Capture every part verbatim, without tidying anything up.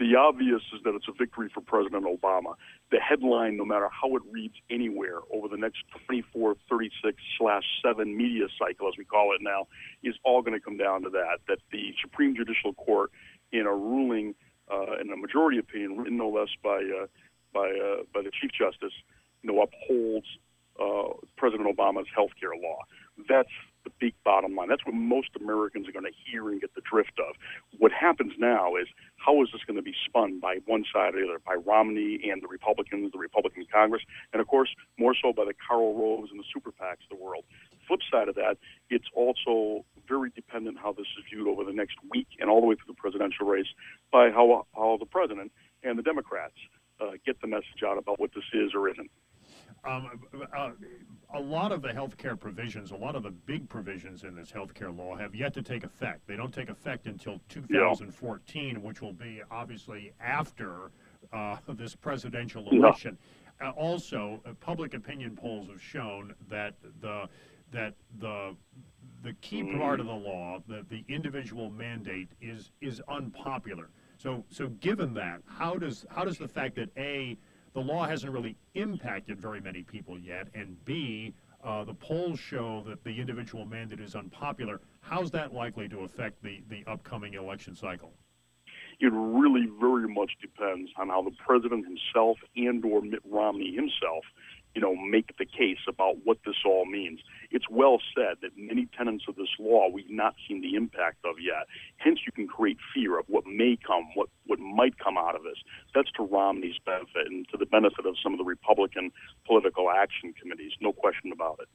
the obvious is that it's a victory for President Obama. The headline, no matter how it reads anywhere over the next twenty-four, thirty-six slash seven media cycle, as we call it now, is all going to come down to that, that the Supreme Judicial Court, in a ruling, uh, in a majority opinion, written no less by uh, by uh, by the Chief Justice, you know, upholds uh, President Obama's health care law. That's the big bottom line. That's what most Americans are going to hear and get the drift of. What happens now is, how is this going to be spun by one side or the other, by Romney and the Republicans, the Republican Congress, and of course, more so by the Karl Roves and the super PACs of the world. Flip side of that, it's also very dependent how this is viewed over the next week and all the way through the presidential race by how, how the president and the Democrats uh, get the message out about what this is or isn't. Um, uh, a lot of the health care provisions, a lot of the big provisions in this health care law have yet to take effect. They don't take effect until two thousand fourteen, yeah. which will be obviously after uh, this presidential election. Yeah. Uh, also, uh, public opinion polls have shown that the that the the key mm. part of the law, the, the individual mandate, is is unpopular. So, so given that, how does how does the fact that A, the law hasn't really impacted very many people yet, and B, uh, the polls show that the individual mandate is unpopular, how's that likely to affect the, the upcoming election cycle? It really very much depends on how the president himself and or Mitt Romney himself, you know, make the case about what this all means. It's well said that many tenets of this law we've not seen the impact of yet. Hence, you can create fear of what may come, what, what might come out of this. That's to Romney's benefit and to the benefit of some of the Republican political action committees, no question about it.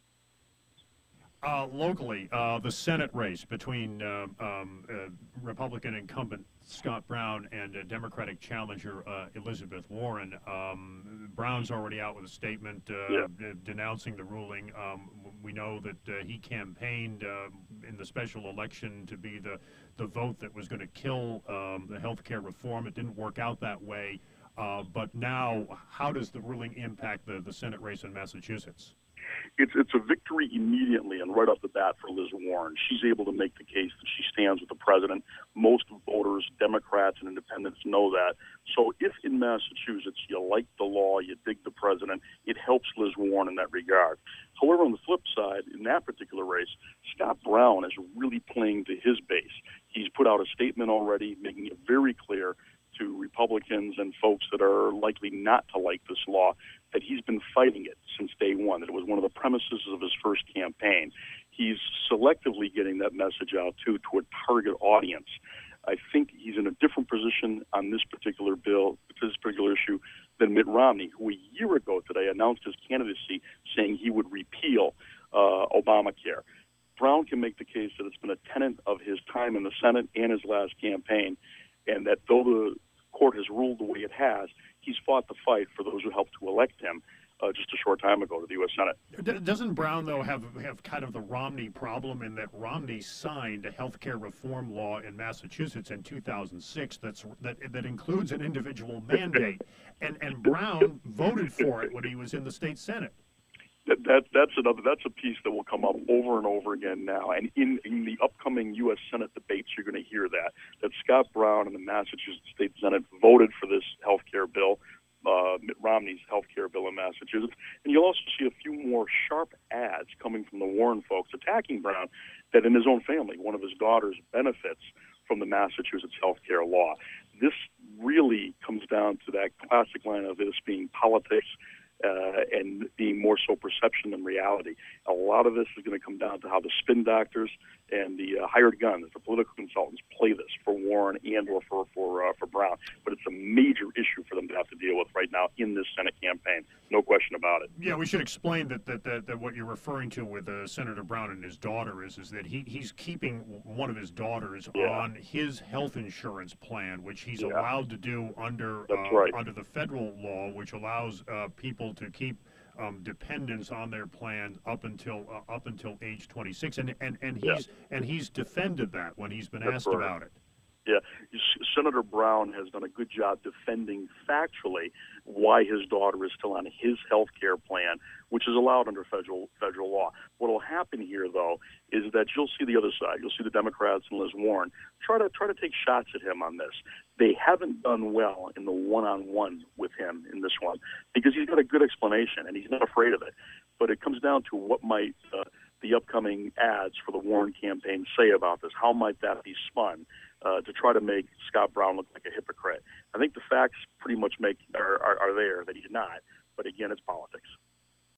Uh, locally, uh, the Senate race between uh, um, uh, Republican incumbent Scott Brown and uh, Democratic challenger uh, Elizabeth Warren. Um, Brown's already out with a statement uh, yeah. d- denouncing the ruling. Um, we know that uh, he campaigned uh, in the special election to be the, the vote that was going to kill um, the health care reform. It didn't work out that way. Uh, but now, how does the ruling impact the, the Senate race in Massachusetts? It's it's a victory immediately and right off the bat for Liz Warren. She's able to make the case that she stands with the president. Most voters, Democrats and independents, know that. So if in Massachusetts you like the law, you dig the president, it helps Liz Warren in that regard. However, on the flip side, in that particular race, Scott Brown is really playing to his base. He's put out a statement already making it very clear to Republicans and folks that are likely not to like this law that he's been fighting it since day one, that it was one of the premises of his first campaign. He's selectively getting that message out, too, to a target audience. I think he's in a different position on this particular bill, this particular issue, than Mitt Romney, who a year ago today announced his candidacy saying he would repeal uh, Obamacare. Brown can make the case that it's been a tenet of his time in the Senate and his last campaign, and that though the court has ruled the way it has, he's fought the fight for those who helped to elect him uh, just a short time ago to the U S Senate. D- doesn't Brown, though, have have kind of the Romney problem in that Romney signed a health care reform law in Massachusetts in two thousand six that's, that that includes an individual mandate, and, and Brown voted for it when he was in the state Senate? That, that that's another that's a piece that will come up over and over again now, and in, in the upcoming U S Senate debates, you're going to hear that that Scott Brown and the Massachusetts State Senate voted for this health care bill, uh, Mitt Romney's health care bill in Massachusetts, and you'll also see a few more sharp ads coming from the Warren folks attacking Brown that in his own family, one of his daughters benefits from the Massachusetts health care law. This really comes down to that classic line of this being politics. Uh, and being more so perception than reality. A lot of this is going to come down to how the spin doctors and the uh, hired guns, the political consultants, play this for Warren and or for for, uh, for Brown. But it's a major issue for them to have to deal with right now in this Senate campaign. No question about it. Yeah, we should explain that that, that, that what you're referring to with uh, Senator Brown and his daughter is is that he, he's keeping one of his daughters yeah. on his health insurance plan, which he's yeah. allowed to do under uh, right. under the federal law, which allows uh, people to keep um, dependents on their plan up until uh, up until age twenty-six, and and and he's yeah. and he's defended that when he's been That's asked right. about it. Yeah, Senator Brown has done a good job defending factually why his daughter is still on his health care plan, which is allowed under federal federal law. What will happen here, though, is that you'll see the other side. You'll see the Democrats and Liz Warren try to try to take shots at him on this. They haven't done well in the one-on-one with him in this one because he's got a good explanation and he's not afraid of it. But it comes down to what might uh, the upcoming ads for the Warren campaign say about this. How might that be spun uh, to try to make Scott Brown look like a hypocrite? I think the facts pretty much make are, are, are there that he's not. But again, it's politics.